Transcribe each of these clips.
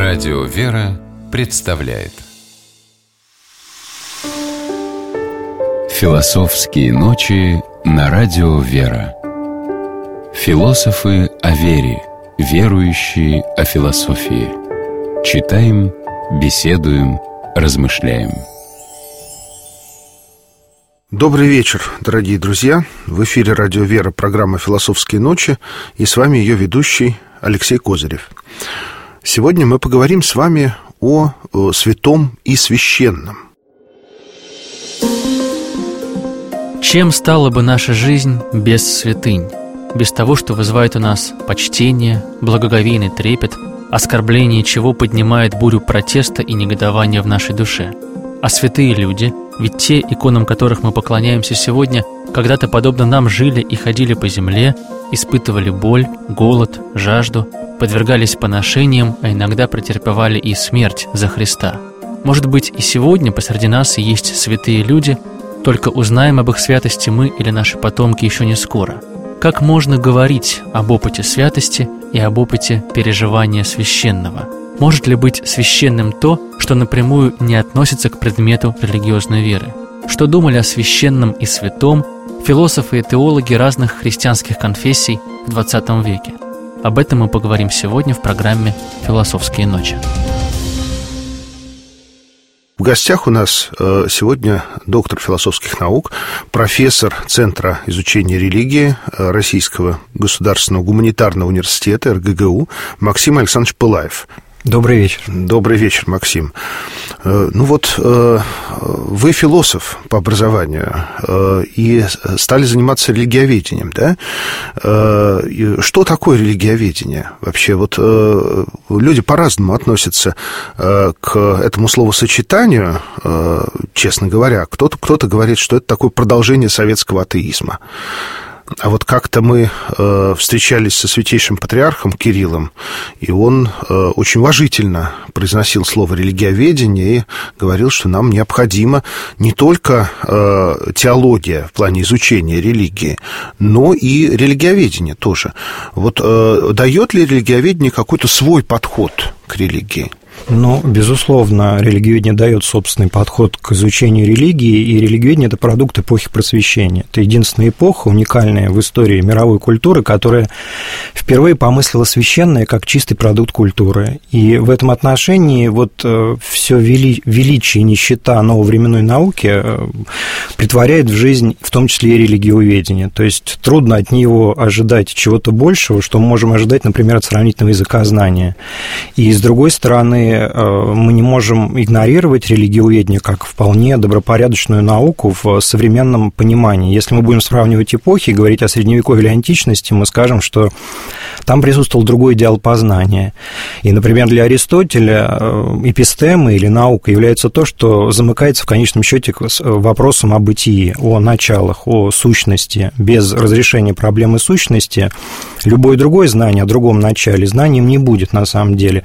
Радио «Вера» представляет Философские ночи на Радио «Вера». Философы о вере, верующие о философии. Читаем, беседуем, размышляем. Добрый вечер, дорогие друзья. В эфире Радио «Вера», программа «Философские ночи», и с вами ее ведущий Алексей Козырев. Сегодня мы поговорим с вами о святом и священном. Чем стала бы наша жизнь без святынь? Без того, что вызывает у нас почтение, благоговейный трепет, оскорбление чего поднимает бурю протеста и негодования в нашей душе. А святые люди, ведь те, иконам которых мы поклоняемся сегодня, когда-то, подобно нам, жили и ходили по земле, испытывали боль, голод, жажду, подвергались поношениям, а иногда претерпевали и смерть за Христа. Может быть, и сегодня посреди нас и есть святые люди, только узнаем об их святости мы или наши потомки еще не скоро. Как можно говорить об опыте святости и об опыте переживания священного? Может ли быть священным то, что напрямую не относится к предмету религиозной веры? Что думали о священном и святом философы и теологи разных христианских конфессий в XX веке? Об этом мы поговорим сегодня в программе «Философские ночи». В гостях у нас сегодня доктор философских наук, профессор Центра изучения религии Российского государственного гуманитарного университета РГГУ Максим Александрович Пылаев. Добрый вечер. Добрый вечер, Максим. Вы философ по образованию и стали заниматься религиоведением, да? Что такое религиоведение? Вообще, люди по-разному относятся к этому словосочетанию, честно говоря. Кто-то говорит, что это такое продолжение советского атеизма. А вот как-то мы встречались со святейшим патриархом Кириллом, и он очень уважительно произносил слово «религиоведение» и говорил, что нам необходима не только теология в плане изучения религии, но и религиоведение тоже. Дает ли религиоведение какой-то свой подход к религии? Безусловно, религиоведение дает собственный подход к изучению религии, и религиоведение – это продукт эпохи Просвещения. Это единственная эпоха, уникальная в истории мировой культуры, которая впервые помыслила священное как чистый продукт культуры. И в этом отношении все величие и нищета нововременной науки притворяет в жизнь, в том числе и религиоведение. То есть трудно от него ожидать чего-то большего, что мы можем ожидать, например, от сравнительного языкознания. И, с другой стороны, мы не можем игнорировать религиоведение как вполне добропорядочную науку в современном понимании. Если мы будем сравнивать эпохи и говорить о Средневековье или античности, мы скажем, что там присутствовал другой идеал познания. И, например, для Аристотеля эпистема или наука является то, что замыкается в конечном счете вопросом о бытии, о началах, о сущности. Без разрешения проблемы сущности любое другое знание о другом начале знанием не будет на самом деле.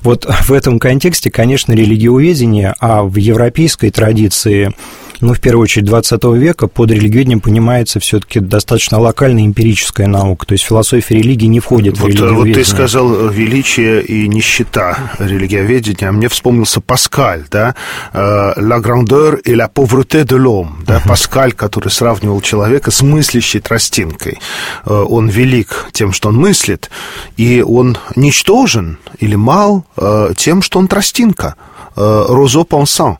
В этом контексте, конечно, религиоведение, а в европейской традиции, в первую очередь, 20 века под религиоведением понимается все-таки достаточно локальная эмпирическая наука, то есть философия религии не входит в религиоведение. Ты сказал величие и нищета религиоведения, а мне вспомнился Паскаль, да, «La grandeur et la pauvreté de l'homme», да, Паскаль, который сравнивал человека с мыслящей тростинкой. Он велик тем, что он мыслит, и он ничтожен или мал тем, что он тростинка. «Розо пенсан».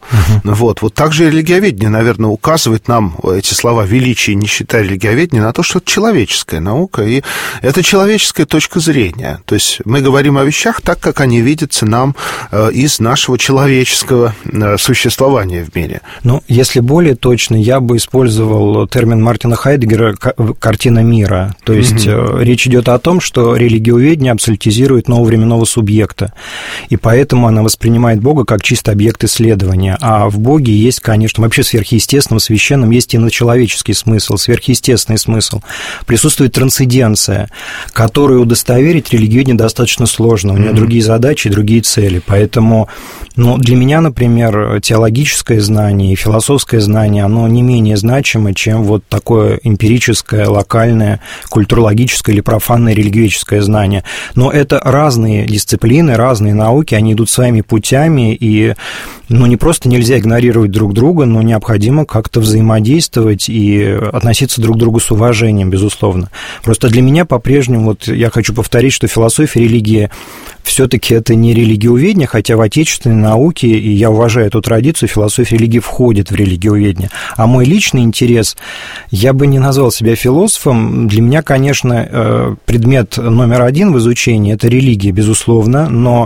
Так же религиоведение, наверное, указывает нам эти слова «величие и нищета религиоведения» на то, что это человеческая наука, и это человеческая точка зрения. То есть мы говорим о вещах так, как они видятся нам из нашего человеческого существования в мире. Если более точно, я бы использовал термин Мартина Хайдеггера «картина мира». То есть речь идет о том, что религиоведение абсолютизирует нововременного субъекта, и поэтому она воспринимает Бога как как чисто объект исследования. А в Боге есть, конечно, вообще в сверхъестественном, священном есть иночеловеческий смысл, сверхъестественный смысл. Присутствует трансценденция, которую удостоверить религиоведение достаточно сложно. У нее другие задачи, другие цели. Поэтому для меня, например, теологическое знание и философское знание, оно не менее значимо, чем вот такое эмпирическое, локальное, культурологическое или профанное религиоведческое знание. Но это разные дисциплины, разные науки, они идут своими путями, и не просто нельзя игнорировать друг друга, но необходимо как-то взаимодействовать и относиться друг к другу с уважением, безусловно. Просто для меня по-прежнему, я хочу повторить, что философия религии все-таки это не религиоведение, хотя в отечественной науке, и я уважаю эту традицию, философия религии входит в религиоведение. А мой личный интерес, я бы не назвал себя философом. Для меня, конечно, предмет номер один в изучении – это религия, безусловно, но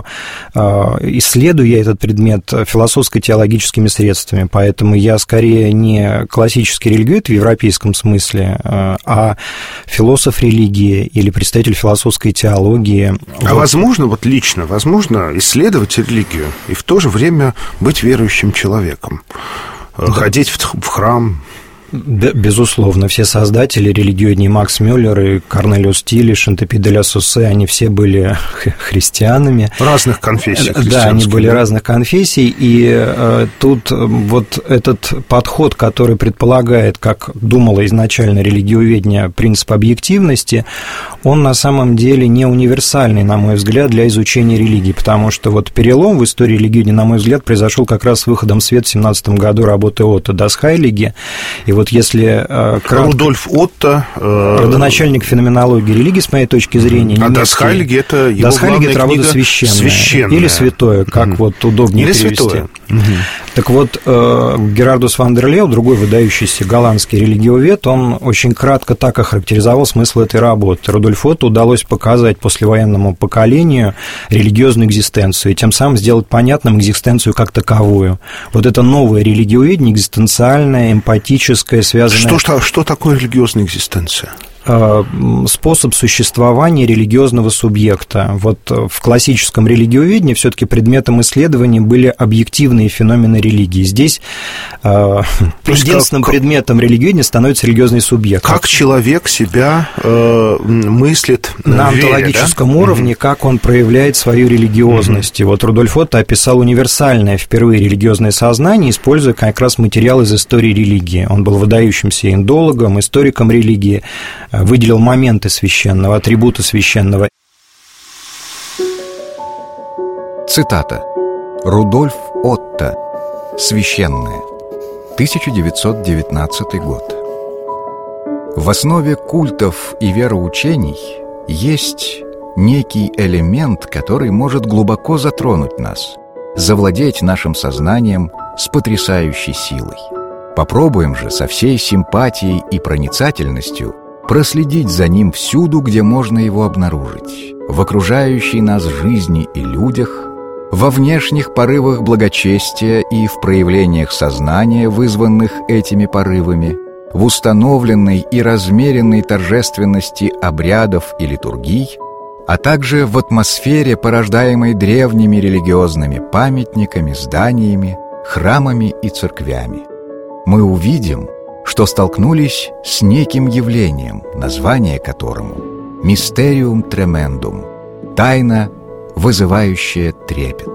исследую я этот предмет философско-теологическими средствами, поэтому я скорее не классический религиовед в европейском смысле, а философ религии или представитель философской теологии. А возможно, лично, возможно исследовать религию и в то же время быть верующим человеком, ходить в храм? Безусловно, все создатели религиоведения, Макс Мюллер и Корнелиус Тилиш, Шантепи де ля Соссе, они все были христианами. Разных конфессий. Да, они были разных конфессий, и тут вот этот подход, который предполагает, как думало изначально религиоведение, принцип объективности, он на самом деле не универсальный, на мой взгляд, для изучения религии, потому что вот перелом в истории религиоведения, на мой взгляд, произошел как раз с выходом в свет в 17 году работы Отто Das Heilige, и вот если кратко... Рудольф Отто... родоначальник феноменологии религии, с моей точки зрения, немецкий. А Das Heilige – это его главная книга «Священная». Или «Святое», как вот удобнее перевести. «Святое». Так вот, Герардус ван дер Леу, другой выдающийся голландский религиовед, он очень кратко так охарактеризовал смысл этой работы. Рудольфу Отто удалось показать послевоенному поколению религиозную экзистенцию и тем самым сделать понятным экзистенцию как таковую. Вот это новое религиоведение, экзистенциальное, эмпатическое, связанное... Что такое религиозная экзистенция? Способ существования религиозного субъекта. Вот в классическом религиоведении все-таки предметом исследования были объективные феномены религии. Здесь единственным предметом религиоведения становится религиозный субъект. Как человек себя мыслит на онтологическом уровне, как он проявляет свою религиозность. И вот Рудольф Отто описал универсальное впервые религиозное сознание, используя как раз материал из истории религии. Он был выдающимся индологом, историком религии, выделил моменты священного, атрибуты священного. Цитата. Рудольф Отто. Священное. 1919 год. В основе культов и вероучений есть некий элемент, который может глубоко затронуть нас, завладеть нашим сознанием с потрясающей силой. Попробуем же со всей симпатией и проницательностью проследить за ним всюду, где можно его обнаружить, в окружающей нас жизни и людях, во внешних порывах благочестия и в проявлениях сознания, вызванных этими порывами, в установленной и размеренной торжественности обрядов и литургий, а также в атмосфере, порождаемой древними религиозными памятниками, зданиями, храмами и церквями. Мы увидим, что столкнулись с неким явлением, название которому «Mysterium Tremendum» – «Тайна, вызывающая трепет».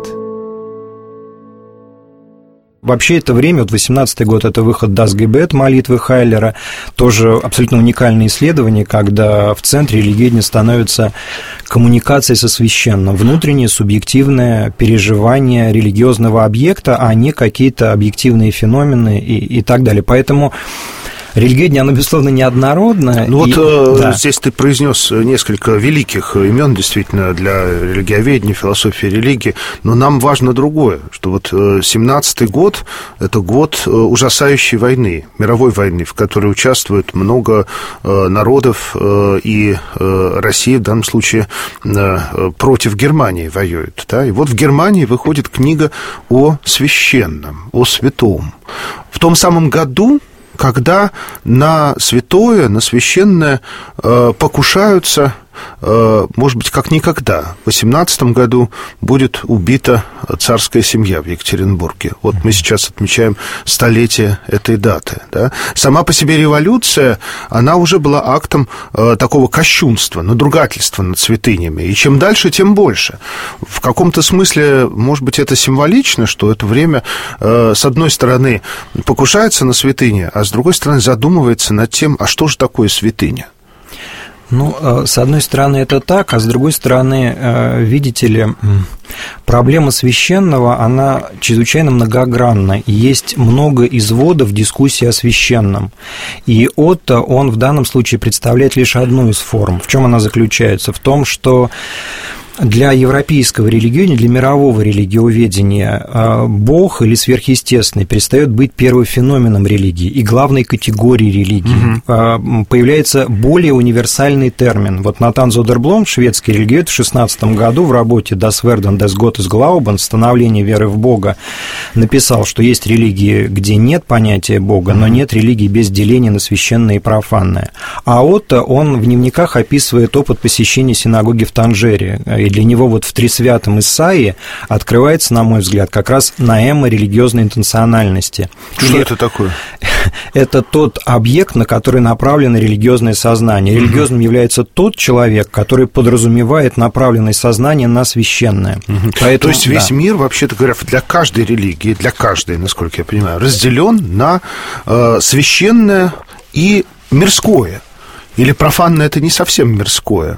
Вообще это время, 18-й год, это выход Das Gebet, молитвы Хайлера, тоже абсолютно уникальное исследование, когда в центре религиоведения становится коммуникация со священным, внутреннее субъективное переживание религиозного объекта, а не какие-то объективные феномены и так далее. Поэтому религиоведение, оно, безусловно, неоднородно. Здесь ты произнес несколько великих имен, действительно, для религиоведения, философии религии, но нам важно другое, что вот 17-й год – это год ужасающей войны, мировой войны, в которой участвует много народов, и Россия в данном случае против Германии воюет. Да? И вот в Германии выходит книга о священном, о святом. В том самом году, когда на святое, на священное покушаются может быть, как никогда, в 18 году будет убита царская семья в Екатеринбурге. Вот мы сейчас отмечаем столетие этой даты. Да? Сама по себе революция, она уже была актом такого кощунства, надругательства над святынями. И чем дальше, тем больше. В каком-то смысле, может быть, это символично, что это время, с одной стороны, покушается на святыни, а с другой стороны, задумывается над тем, а что же такое святыня? Ну, с одной стороны, это так, а с другой стороны, видите ли, проблема священного, она чрезвычайно многогранна, и есть много изводов дискуссии о священном. И Отто, он в данном случае представляет лишь одну из форм. В чем она заключается? В том, что для европейского религиоведения, для мирового религиоведения Бог или сверхъестественный перестает быть первым феноменом религии и главной категорией религии. Появляется более универсальный термин. Вот Натан Зодерблом, шведский религиовед, в 16 году в работе «Das Werden des Gottes Glauben» «Становление веры в Бога» написал, что есть религии, где нет понятия Бога, но нет религии без деления на священное и профанное. А Отто, он в дневниках описывает опыт посещения синагоги в Танжере. И для него вот в Трисвятом Исаии открывается, на мой взгляд, как раз наэма религиозной интенциональности. Что это такое? Это тот объект, на который направлено религиозное сознание. Религиозным является тот человек, который подразумевает направленное сознание на священное. Поэтому, то есть весь мир, вообще-то говоря, для каждой религии, для каждой, насколько я понимаю, разделен на священное и мирское. Или профанное — это не совсем мирское?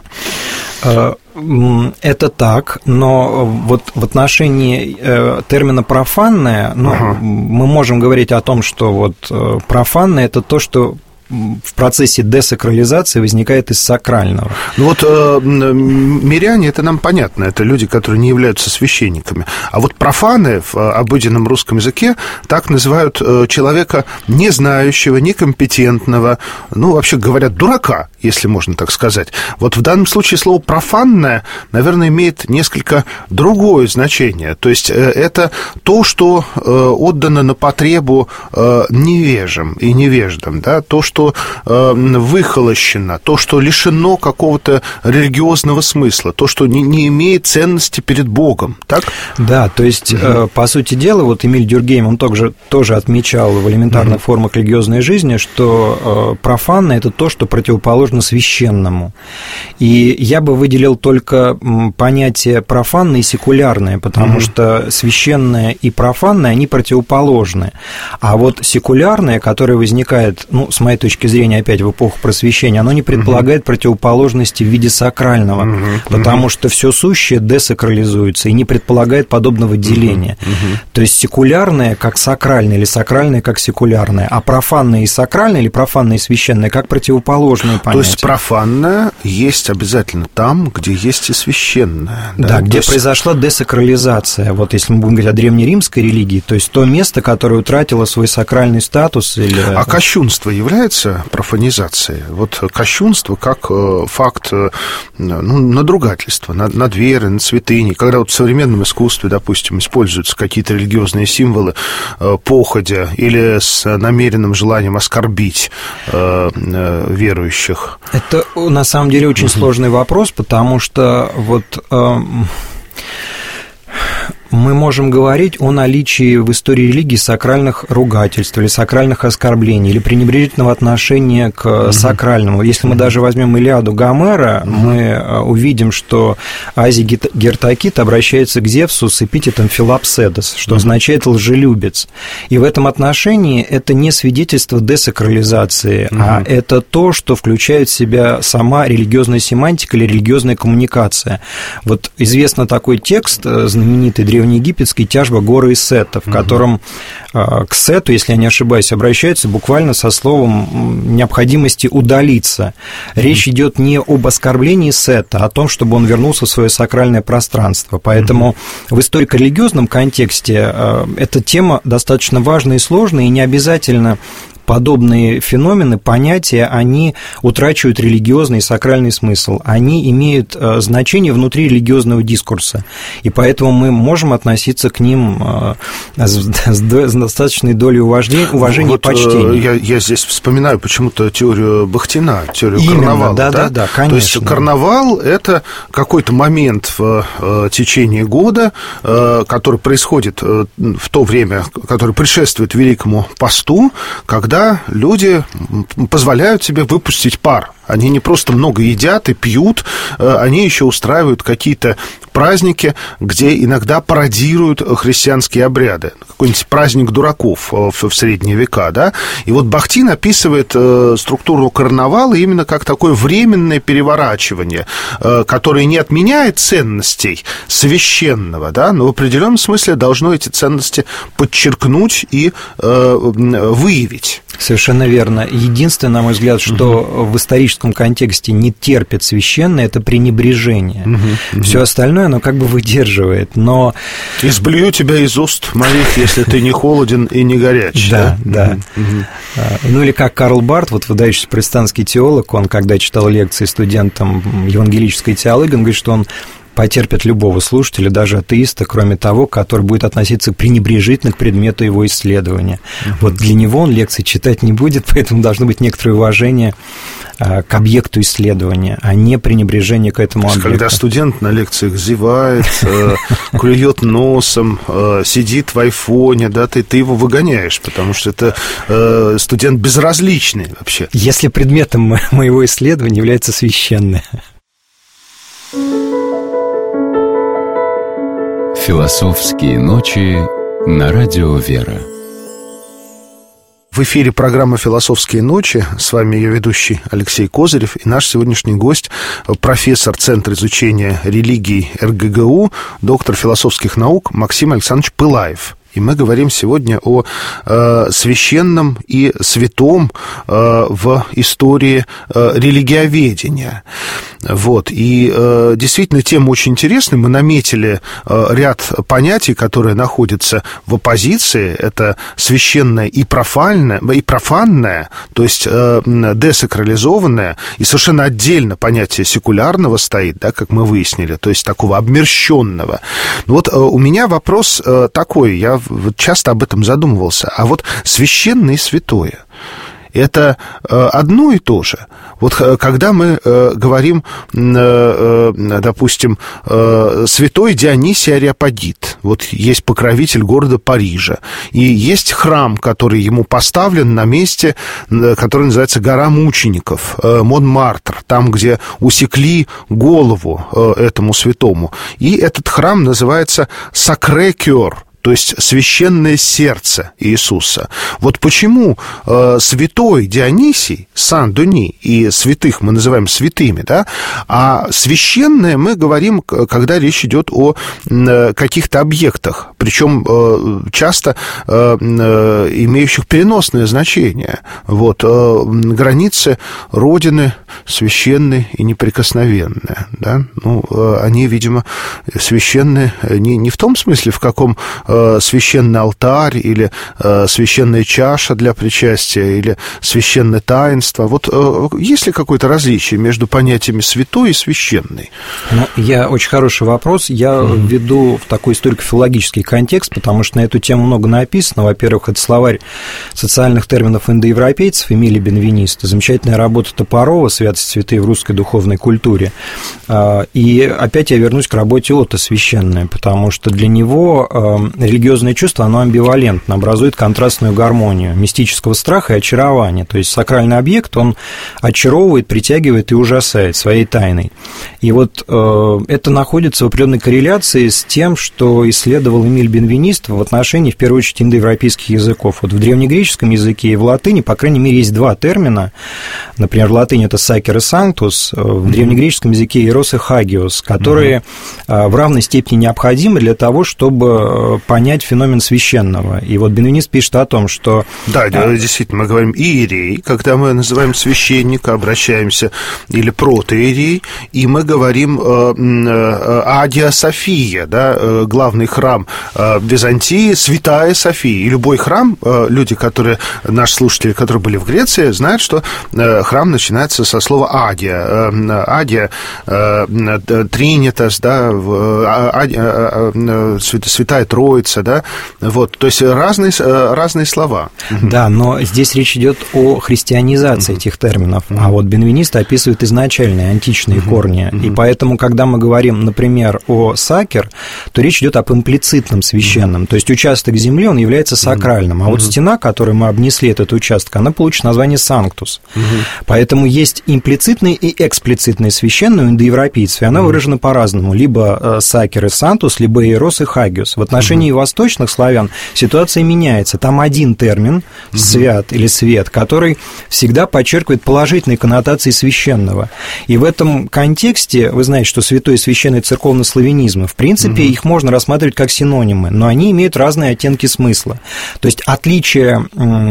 Это так, но вот в отношении термина «профанное», мы можем говорить о том, что вот профанное – это то, что в процессе десакрализации возникает из сакрального. Ну вот миряне, это нам понятно, это люди, которые не являются священниками. А вот профаны в обыденном русском языке так называют человека не знающего, некомпетентного, ну, вообще говорят, дурака, если можно так сказать. Вот в данном случае слово «профанное», наверное, имеет несколько другое значение. То есть это то, что отдано на потребу невежам и невеждам, да, то, что выхолощено, то, что лишено какого-то религиозного смысла, то, что не имеет ценности перед Богом, так? Да, то есть, по сути дела, вот Эмиль Дюркгейм, он тоже отмечал в элементарных формах религиозной жизни, что профанное – это то, что противоположно священному. И я бы выделил только понятие профанное и секулярное, потому что священное и профанное, они противоположны. А вот секулярное, которое возникает, ну, с моей точки зрения, опять в эпоху просвещения, оно не предполагает противоположности в виде сакрального, потому что все сущее десакрализуется и не предполагает подобного деления. То есть секулярное как сакральное или сакральное как секулярное, а профанное и сакральное или профанное и священное как противоположные понятия. То есть профанное есть обязательно там, где есть и священное. Да, где произошла десакрализация. Вот если мы будем говорить о древнеримской религии, то есть то место, которое утратило свой сакральный статус. А кощунство является профанизацией? Вот кощунство как факт надругательства над верой, над святыней. Когда вот в современном искусстве, допустим, используются какие-то религиозные символы походя или с намеренным желанием оскорбить верующих. Это на самом деле очень сложный вопрос, потому что вот мы можем говорить о наличии в истории религии сакральных ругательств или сакральных оскорблений, или пренебрежительного отношения к сакральному. Если мы даже возьмем Илиаду Гомера, мы увидим, что Азий Гертакит обращается к Зевсу с эпитетом Филапседос, что означает «лжелюбец». И в этом отношении это не свидетельство десакрализации, а это то, что включает в себя сама религиозная семантика или религиозная коммуникация. Вот известно такой текст, знаменитый древнеегипетский «Тяжба горы и Сета», в котором к Сету, если я не ошибаюсь, обращаются буквально со словом необходимости удалиться. Речь идет не об оскорблении Сета, а о том, чтобы он вернулся в свое сакральное пространство. Поэтому в историко-религиозном контексте эта тема достаточно важная и сложная, и не обязательно подобные феномены, понятия, они утрачивают религиозный и сакральный смысл. Они имеют значение внутри религиозного дискурса. И поэтому мы можем относиться к ним с достаточной долей уважения и почтения. Я здесь вспоминаю почему-то теорию Бахтина, теорию карнавала. Да, конечно. То есть карнавал – это какой-то момент в течение года, который происходит в то время, которое предшествует Великому посту, когда люди позволяют себе выпустить пар. Они не просто много едят и пьют, они еще устраивают какие-то праздники, где иногда пародируют христианские обряды. Какой-нибудь праздник дураков в средние века, да? И вот Бахтин описывает структуру карнавала именно как такое временное переворачивание, которое не отменяет ценностей священного, да, но в определенном смысле должно эти ценности подчеркнуть и выявить. Совершенно верно. Единственное, на мой взгляд, что в историческом контексте не терпит священное, это пренебрежение. Все остальное, оно как бы выдерживает, но... «Изблюю тебя из уст моих, если ты не холоден и не горяч». Да. Ну или как Карл Барт, вот выдающийся протестантский теолог, он, когда читал лекции студентам евангелической теологии, он говорит, что он потерпит любого слушателя, даже атеиста, кроме того, который будет относиться пренебрежительно к предмету его исследования. Вот для него он лекции читать не будет, поэтому должно быть некоторое уважение к объекту исследования, а не пренебрежение к этому объекту. Когда студент на лекциях зевает, клюет носом, сидит в айфоне, да, ты его выгоняешь, потому что это студент безразличный вообще. Если предметом моего исследования является священное. Философские ночи на радио «Вера». В эфире программа «Философские ночи». С вами ее ведущий Алексей Козырев. И наш сегодняшний гость – профессор Центра изучения религий РГГУ, доктор философских наук Максим Александрович Пылаев. И мы говорим сегодня о священном и святом в истории религиоведения. Вот. И действительно, тема очень интересная. Мы наметили ряд понятий, которые находятся в оппозиции. Это священное и профанное, то есть десакрализованное, и совершенно отдельно понятие секулярного стоит, да, как мы выяснили, то есть такого обмерщенного. Вот у меня вопрос такой, я часто об этом задумывался. А вот священное и святое — это одно и то же. Вот когда мы говорим, допустим, святой Дионисий Ареопагит, вот есть покровитель города Парижа, и есть храм, который ему поставлен на месте, который называется Гора мучеников, Монмартр, там, где усекли голову этому святому. И этот храм называется Сакрé-Кёр, то есть священное сердце Иисуса. Вот почему святой Дионисий, Сан-Дени, и святых мы называем святыми, да, а священное мы говорим, когда речь идет о каких-то объектах, причем часто имеющих переносное значение. Вот, границы Родины священные и неприкосновенные, да? Ну, они, видимо, священные не в том смысле, в каком священный алтарь или священная чаша для причастия или священное таинство. Вот есть ли какое-то различие между понятиями святой и священный? Ну, очень хороший вопрос. Я введу в такой историко-филологический контекст, потому что на эту тему много написано. Во-первых, это словарь социальных терминов индоевропейцев Эмилия Бенвениста, замечательная работа Топорова «Святость святые в русской духовной культуре». И опять я вернусь к работе Отто «Священное», потому что для него религиозное чувство, оно амбивалентно, образует контрастную гармонию мистического страха и очарования. То есть сакральный объект, он очаровывает, притягивает и ужасает своей тайной. И вот это находится в определенной корреляции с тем, что исследовал Эмиль Бенвенист в отношении, в первую очередь, индоевропейских языков. Вот в древнегреческом языке и в латыни, по крайней мере, есть два термина. Например, в латыни это «сакер» и «санктус», в древнегреческом языке «эрос» и «хагиос», которые в равной степени необходимы для того, чтобы понять феномен священного. И вот бенвенист пишет о том, что... Да, действительно, мы говорим иерей, когда мы называем священника, обращаемся, или протоиерей, и мы говорим Агия София, да, главный храм Византии, Святая София. И любой храм, люди, которые, наши слушатели, которые были в Греции, знают, что храм начинается со слова Агия. Агия, Тринитас, да, Святая Троица, да, вот, то есть разные слова. Да, но здесь речь идет о христианизации этих терминов, а вот бенвенист описывает изначальные античные корни, и поэтому, когда мы говорим, например, о сакер, то речь идет об имплицитном священном, то есть участок земли, он является сакральным, а вот стена, которой мы обнесли этот участок, она получит название санктус, поэтому есть имплицитный и эксплицитный священный у индоевропейцев, и она выражена по-разному, либо сакер и сантус, либо иерос и хагиус. В отношении восточных славян ситуация меняется, там один термин, свят или свет, который всегда подчеркивает положительные коннотации священного. И в этом контексте, вы знаете, что святой и священный церковно-славянизмы, в принципе, их можно рассматривать как синонимы, но они имеют разные оттенки смысла. То есть отличие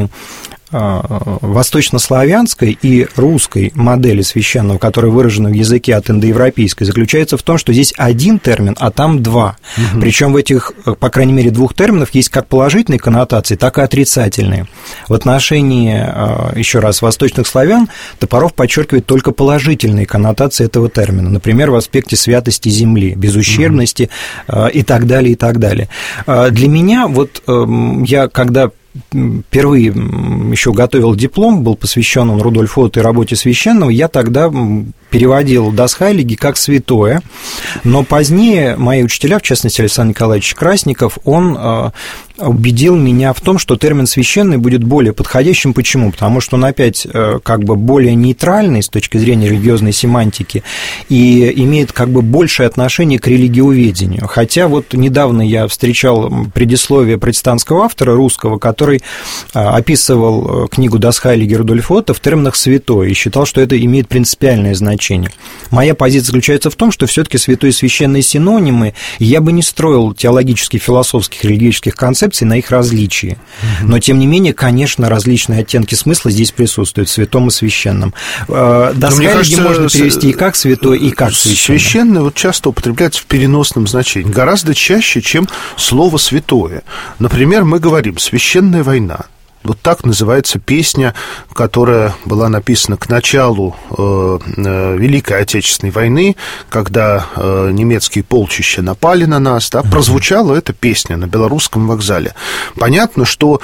восточнославянской и русской модели священного, которая выражена в языке от индоевропейской, заключается в том, что здесь один термин, а там два. Причем в этих, по крайней мере, двух терминов есть как положительные коннотации, так и отрицательные. В отношении, еще раз, восточных славян Топоров подчеркивает только положительные коннотации этого термина, например, в аспекте святости земли, безущербности и так далее, и так далее. Для меня, вот я когда впервые еще готовил диплом, был посвящен он Рудольфу Отто и работе священного, я тогда переводил Das Heilige как святое, но позднее мои учителя, в частности, Александр Николаевич Красников, он убедил меня в том, что термин «священный» будет более подходящим. Почему? Потому что он опять как бы более нейтральный с точки зрения религиозной семантики и имеет как бы большее отношение к религиоведению. Хотя вот недавно я встречал предисловие протестантского автора русского, который описывал книгу Das Heilige Рудольфа Отто в терминах «святой» и считал, что это имеет принципиальное значение. Моя позиция заключается в том, что все-таки святой и священные синонимы, и я бы не строил теологических, философских, религиозных концепций на их различии. Но, тем не менее, конечно, различные оттенки смысла здесь присутствуют в святом и священном. Das Heilige можно перевести и как святой, и как священный. Священное вот часто употребляется в переносном значении, гораздо чаще, чем слово «святое». Например, мы говорим «священная война». Вот так называется песня, которая была написана к началу Великой Отечественной войны, когда немецкие полчища напали на нас, да, прозвучала эта песня на Белорусском вокзале. Понятно, что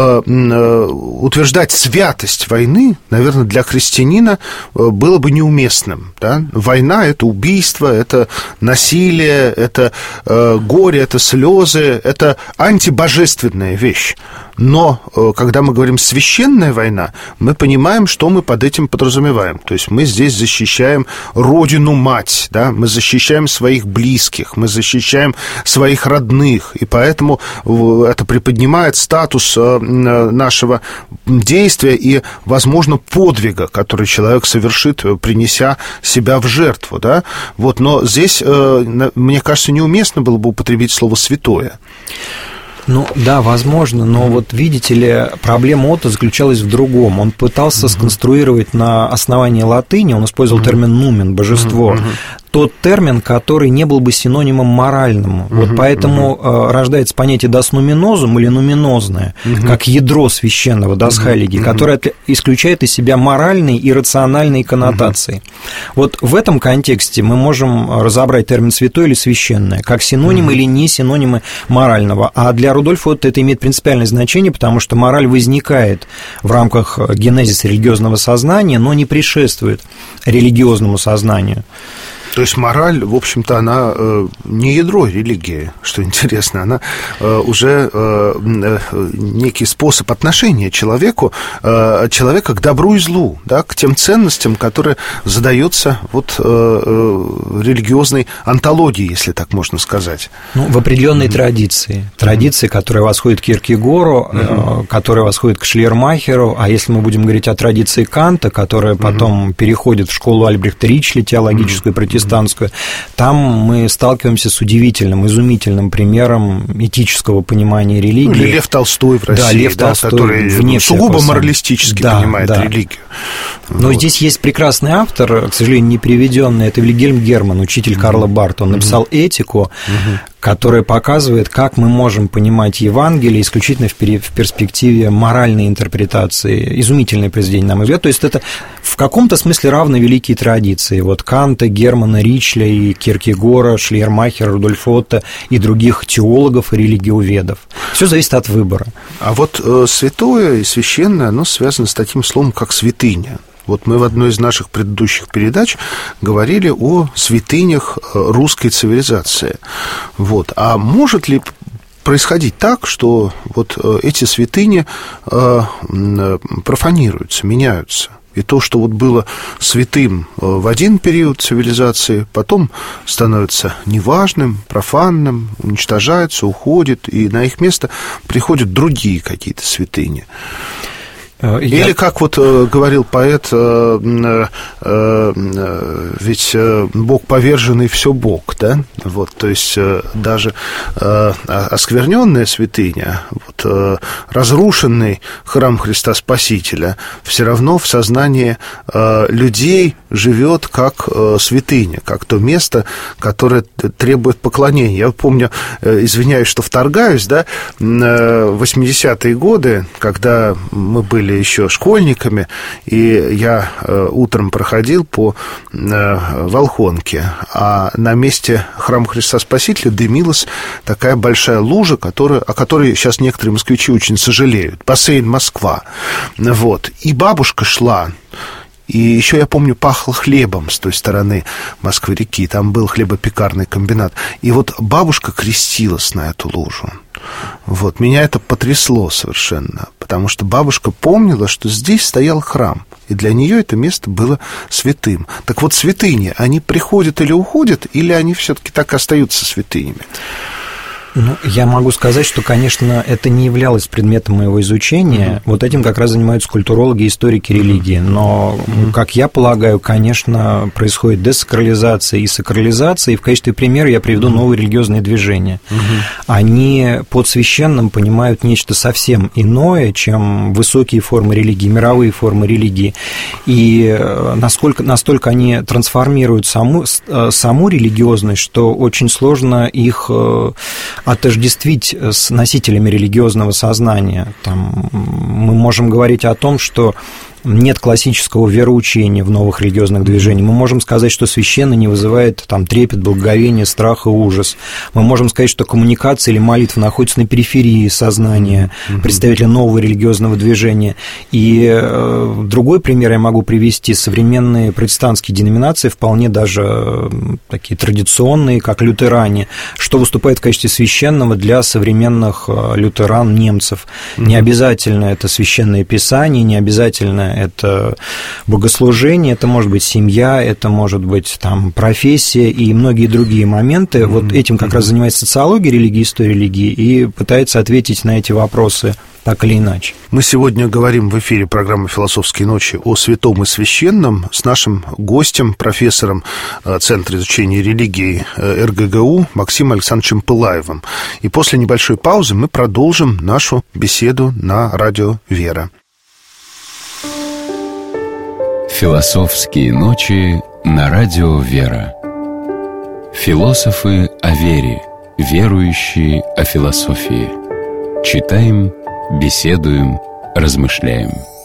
утверждать святость войны, наверное, для христианина было бы неуместным. Да? Война – это убийство, это насилие, это горе, это слезы, это антибожественная вещь. Но когда мы говорим «священная война», мы понимаем, что мы под этим подразумеваем. То есть мы здесь защищаем Родину-мать, да? Мы защищаем своих близких, мы защищаем своих родных, и поэтому это приподнимает статус нашего действия и, возможно, подвига, который человек совершит, принеся себя в жертву. Да? Вот, но здесь, мне кажется, неуместно было бы употребить слово «святое». Ну, да, возможно, но вот, видите ли, проблема Отто заключалась в другом. Он пытался сконструировать на основании латыни, он использовал термин «нумен», «божество», тот термин, который не был бы синонимом моральному. Вот поэтому рождается понятие «das numinosum» или «нуминозное», как ядро священного «das Heilige», которое исключает из себя моральные и рациональные коннотации. Вот в этом контексте мы можем разобрать термин «святой» или «священное», как синонимы или не синонимы морального. А для Рудольфа Отто это имеет принципиальное значение, потому что мораль возникает в рамках генезиса религиозного сознания, но не предшествует религиозному сознанию. То есть мораль, в общем-то, она не ядро религии, что интересно, она уже некий способ отношения человека к добру и злу, да, к тем ценностям, которые задаются вот религиозной антологией, если так можно сказать. Ну, в определенной традиции, которая восходит к Киркегору, которая восходит к Шлейермахеру, а если мы будем говорить о традиции Канта, которая потом переходит в школу Альбрехта Ричли, теологическую, протестантскую, протестантскую. Там мы сталкиваемся с удивительным, изумительным примером этического понимания религии. Или Лев Толстой в России, да, Лев Толстой, который сугубо моралистически понимает религию. Но здесь есть прекрасный автор, к сожалению, не переведенный, это Вильгельм Герман, учитель Карла Барта. Он написал «Этику», которая показывает, как мы можем понимать Евангелие исключительно в перспективе моральной интерпретации. Изумительное произведение, на мой взгляд. То есть это в каком-то смысле равно великие традиции. Вот Канта, Германа, Ричля, и Киркегора, Шлейермахера, Рудольфа Отто и других теологов и религиоведов. Все зависит от выбора. А вот святое и священное, оно связано с таким словом, как святыня. Вот мы в одной из наших предыдущих передач говорили о святынях русской цивилизации. Вот. А может ли происходить так, что вот эти святыни профанируются, меняются? И то, что вот было святым в один период цивилизации, потом становится неважным, профанным, уничтожается, уходит, и на их место приходят другие какие-то святыни. Или, как вот говорил поэт, ведь Бог поверженный, все Бог, да? Вот, то есть даже оскверненная святыня, вот, разрушенный храм Христа Спасителя, все равно в сознании людей живет как святыня, как то место, которое требует поклонения. Я помню, извиняюсь, что вторгаюсь, да, 80-е годы, когда мы были еще школьниками, и я утром проходил по Волхонке, а на месте храма Христа Спасителя дымилась такая большая лужа, о которой сейчас некоторые москвичи очень сожалеют. Бассейн Москва. Вот. И бабушка шла. И еще, я помню, пахло хлебом с той стороны Москвы-реки. Там был хлебопекарный комбинат. И вот бабушка крестилась на эту лужу. Вот. Меня это потрясло совершенно, потому что бабушка помнила, что здесь стоял храм, и для нее это место было святым. Так вот, святыни, они приходят или уходят, или они все-таки так и остаются святынями? Ну, я могу сказать, что, конечно, это не являлось предметом моего изучения. Вот этим как раз занимаются культурологи и историки религии. Но, как я полагаю, конечно, происходит десакрализация и сакрализация. И в качестве примера я приведу новые религиозные движения. Они под священным понимают нечто совсем иное, чем высокие формы религии, мировые формы религии. И настолько они трансформируют саму религиозность, что очень сложно их отождествить с носителями религиозного сознания. Там мы можем говорить о том, что нет классического вероучения в новых религиозных движениях. Мы можем сказать, что священное не вызывает там трепет, благоговение, страх и ужас. Мы можем сказать, что коммуникация или молитва находится на периферии сознания представителя нового религиозного движения. И другой пример я могу привести. Современные протестантские деноминации, вполне даже такие традиционные, как лютеране, что выступает в качестве священного для современных лютеран-немцев. Не обязательно это священное писание, не обязательно это богослужение, это может быть семья, это может быть там профессия и многие другие моменты. Вот этим как раз занимается социология религии, история религии и пытается ответить на эти вопросы так или иначе. Мы сегодня говорим в эфире программы «Философские ночи» о святом и священном с нашим гостем, профессором Центра изучения религии РГГУ Максимом Александровичем Пылаевым. И после небольшой паузы мы продолжим нашу беседу на радио «Вера». «Философские ночи» на радио «Вера». Философы о вере, верующие о философии. Читаем, беседуем, размышляем.